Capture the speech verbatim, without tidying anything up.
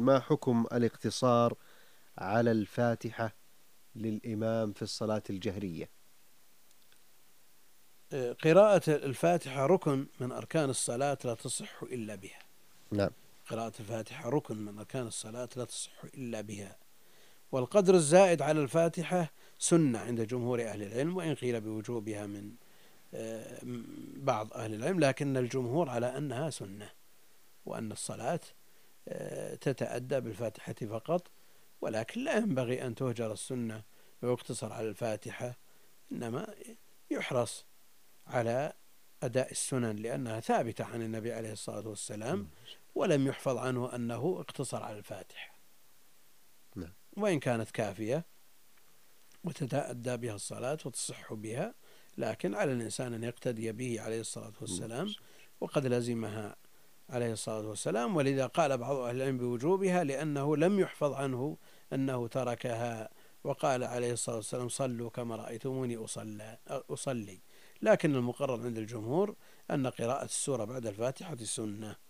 ما حكم الاقتصار على الفاتحة للإمام في الصلاة الجهرية؟ قراءة الفاتحة ركن من أركان الصلاة لا تصح إلا بها. نعم. قراءة الفاتحة ركن من أركان الصلاة لا تصح إلا بها. والقدر الزائد على الفاتحة سنة عند جمهور أهل العلم، وإن قيل بوجوبها من بعض أهل العلم، لكن الجمهور على أنها سنة، وأن الصلاة تتأدى بالفاتحة فقط، ولكن لا ينبغي أن تهجر السنة ويقتصر على الفاتحة، إنما يحرص على أداء السنن لأنها ثابتة عن النبي عليه الصلاة والسلام، ولم يحفظ عنه أنه اقتصر على الفاتحة، وإن كانت كافية وتتأدى بها الصلاة وتصح بها، لكن على الإنسان أن يقتدي به عليه الصلاة والسلام، وقد لزمها عليه الصلاة والسلام. ولذا قال بعض أهل العلم بوجوبها لأنه لم يحفظ عنه أنه تركها، وقال عليه الصلاة والسلام: صلوا كما رأيتموني أصلي. لكن المقرر عند الجمهور أن قراءة السورة بعد الفاتحة سنة.